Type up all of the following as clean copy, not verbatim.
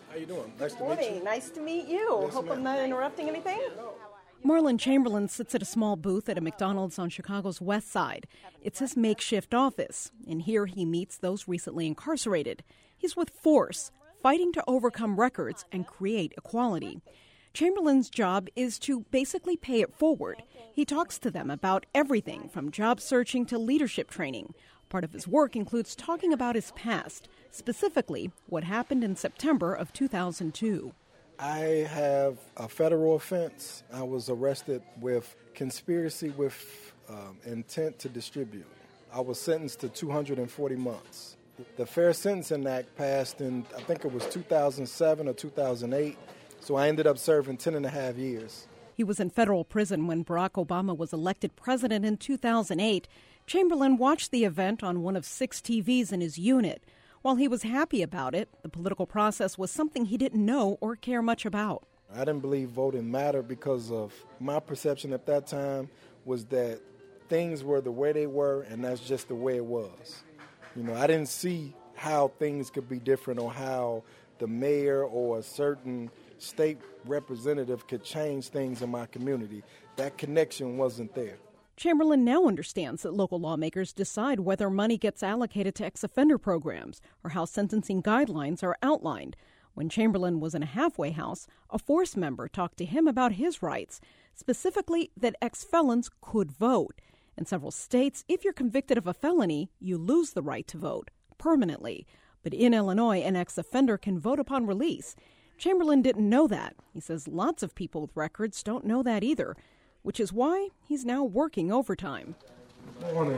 How you doing? Nice to Morning. meet you. Nice to meet you. Yes, Hope ma'am. I'm not interrupting anything. Marlon Chamberlain sits at a small booth at a McDonald's on Chicago's West Side. It's his makeshift office, and here he meets those recently incarcerated. He's with Force, fighting to overcome records and create equality. Chamberlain's job is to basically pay it forward. He talks to them about everything from job searching to leadership training. Part of his work includes talking about his past, specifically what happened in September of 2002. I have a federal offense. I was arrested with conspiracy with intent to distribute. I was sentenced to 240 months. The Fair Sentencing Act passed in, I think it was 2007 or 2008, so I ended up serving 10 and a half years. He was in federal prison when Barack Obama was elected president in 2008. Chamberlain watched the event on one of 6 TVs in his unit. While he was happy about it, the political process was something he didn't know or care much about. I didn't believe voting mattered because of my perception at that time was that things were the way they were, and that's just the way it was. You know, I didn't see how things could be different or how the mayor or a certain state representative could change things in my community. That connection wasn't there. Chamberlain now understands that local lawmakers decide whether money gets allocated to ex-offender programs or how sentencing guidelines are outlined. When Chamberlain was in a halfway house, a Force member talked to him about his rights, specifically that ex-felons could vote. In several states, if you're convicted of a felony, you lose the right to vote permanently. But in Illinois, an ex-offender can vote upon release. Chamberlain didn't know that. He says lots of people with records don't know that either, which is why he's now working overtime. Morning.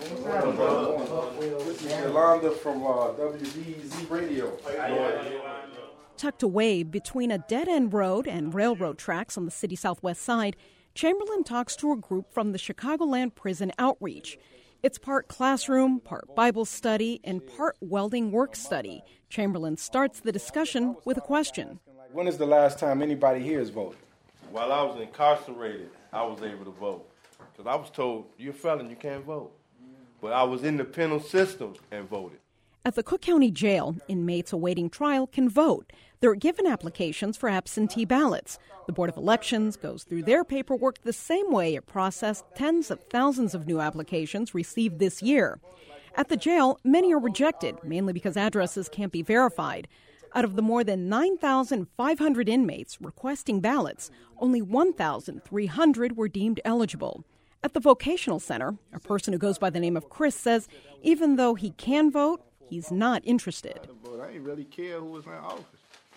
This is Yolanda from WBZ Radio. Tucked away between a dead-end road and railroad tracks on the city's southwest side, Chamberlain talks to a group from the Chicagoland Prison Outreach. It's part classroom, part Bible study, and part welding work study. Chamberlain starts the discussion with a question. When is the last time anybody here has voted? While I was incarcerated, I was able to vote. Because I was told, you're a felon, you can't vote. But I was in the penal system and voted. At the Cook County Jail, inmates awaiting trial can vote. They're given applications for absentee ballots. The Board of Elections goes through their paperwork the same way it processed tens of thousands of new applications received this year. At the jail, many are rejected, mainly because addresses can't be verified. Out of the more than 9,500 inmates requesting ballots, only 1,300 were deemed eligible. At the vocational center, a person who goes by the name of Chris says even though he can vote, he's not interested. I ain't really care who was in office.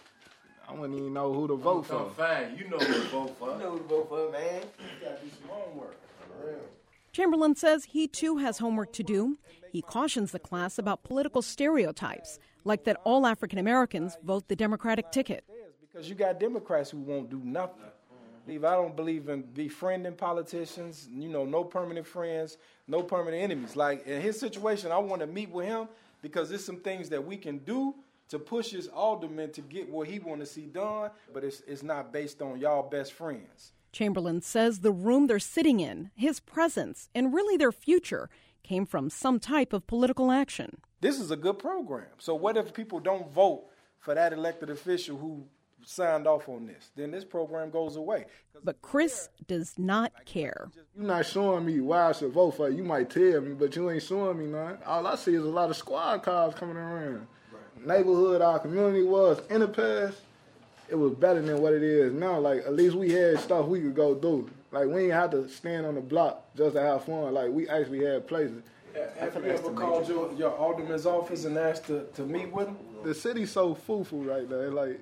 I wouldn't even know who to vote for. Fine, you know who to vote for. You know who to vote for, man. You got to do some homework. Chamberlain says he too has homework to do. He cautions the class about political stereotypes, like that all African Americans vote the Democratic ticket. Because you got Democrats who won't do nothing. I don't believe in befriending politicians, no permanent friends, no permanent enemies. Like in his situation, I want to meet with him because there's some things that we can do to push his alderman to get what he want to see done, but it's not based on y'all best friends. Chamberlain says the room they're sitting in, his presence, and really their future came from some type of political action. This is a good program. So what if people don't vote for that elected official who signed off on this? Then this program goes away. But Chris does not care. You're not showing me why I should vote for you. You might tell me, but you ain't showing me none. All I see is a lot of squad cars coming around. Right. Neighborhood, our community was in the past. It was better than what it is now. Like, at least we had stuff we could go do. Like, we ain't have to stand on the block just to have fun. Like, we actually had places. Have you ever called your alderman's office and asked to meet with him? The city's so foo-foo right now. Like,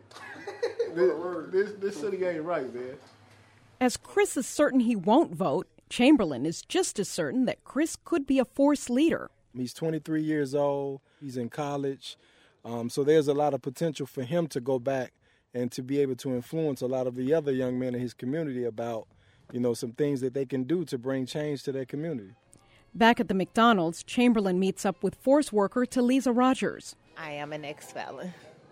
this city ain't right, man. As Chris is certain he won't vote, Chamberlain is just as certain that Chris could be a Force leader. He's 23 years old. He's in college. So there's a lot of potential for him to go back and to be able to influence a lot of the other young men in his community about, some things that they can do to bring change to their community. Back at the McDonald's, Chamberlain meets up with Force worker Talisa Rogers. I am an ex-felon.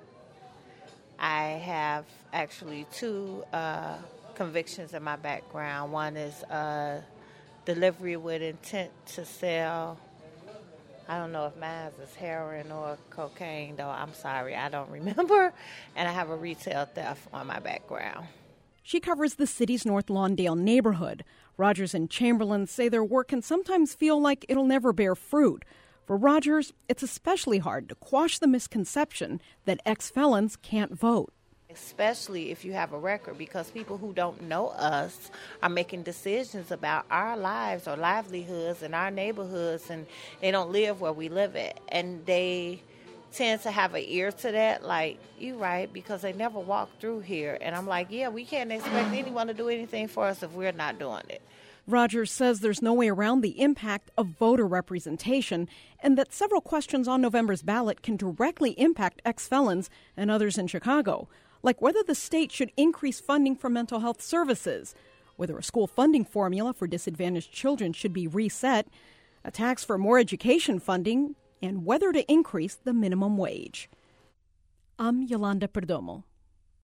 I have actually 2 convictions in my background. One is delivery with intent to sell I don't know if mine is heroin or cocaine, though. I'm sorry, I don't remember. And I have a retail theft on my background. She covers the city's North Lawndale neighborhood. Rogers and Chamberlain say their work can sometimes feel like it'll never bear fruit. For Rogers, it's especially hard to quash the misconception that ex-felons can't vote. Especially if you have a record, because people who don't know us are making decisions about our lives or livelihoods in our neighborhoods, and they don't live where we live at. And they tend to have an ear to that, like, you right, because they never walked through here. And I'm like, yeah, we can't expect anyone to do anything for us if we're not doing it. Rogers says there's no way around the impact of voter representation and that several questions on November's ballot can directly impact ex-felons and others in Chicago, like whether the state should increase funding for mental health services, whether a school funding formula for disadvantaged children should be reset, a tax for more education funding, and whether to increase the minimum wage. I'm Yolanda Perdomo.